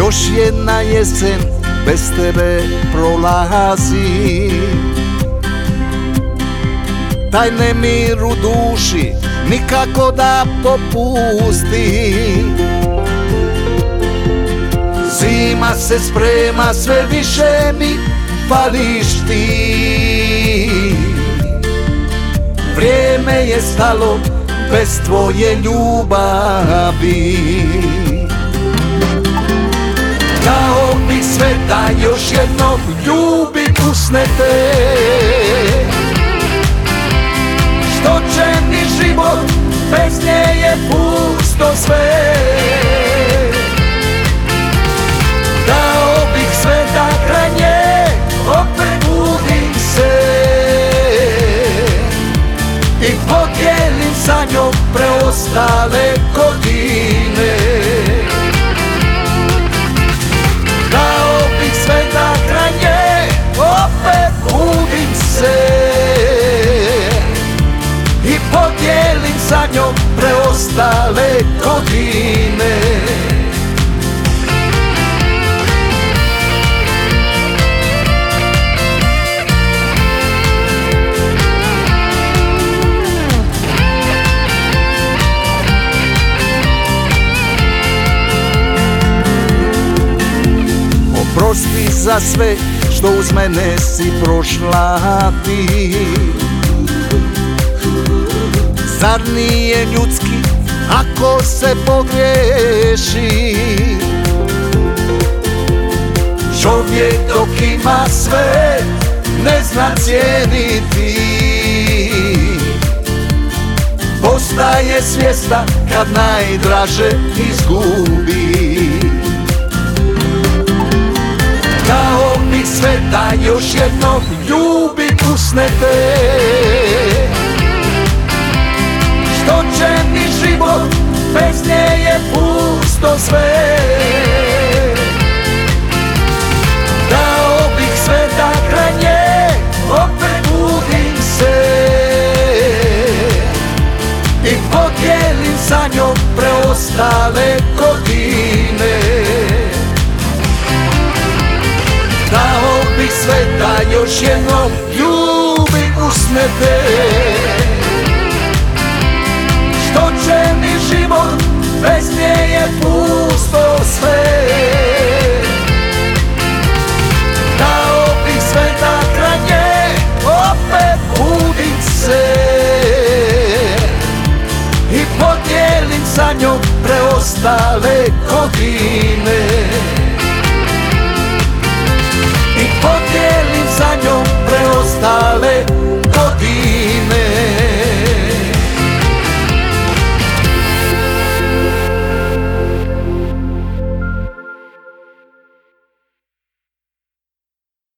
Još jedna jesen bez tebe prolazi. Taj nemir u duši nikako da popusti. Zima se sprema, sve više mi fališ ti. Vrijeme je stalo bez tvoje ljubavi. Dao bih sve da još jednom ljubim usne te. Što će mi život, bez nje je pusto sve. Dao bih sve da kraj nje opet budim se i podijelim sa njom preostale godine. Dao bih sve da kraj nje opet budim se i podijelim sa njom preostale godine. Oprosti za sve što uz mene si prošla ti. Zar nije ljudski ako se pogriješi? Čovjek dok ima sve ne zna cijeniti. Postaje svjestan kad najdraže izgubi. Dao bih sve da još jednom ljubim usne te. Što će mi život, bez nje je pusto sve. Dao bih sve da kraj nje opet budim se i podijelim sa njom preostale godine. Dao bih sve da još jednom ljubim usne te. Što će mi život, bez nje je pusto sve. Dao bih sve da kraj nje opet budim se i podijelim sa njom preostale godine.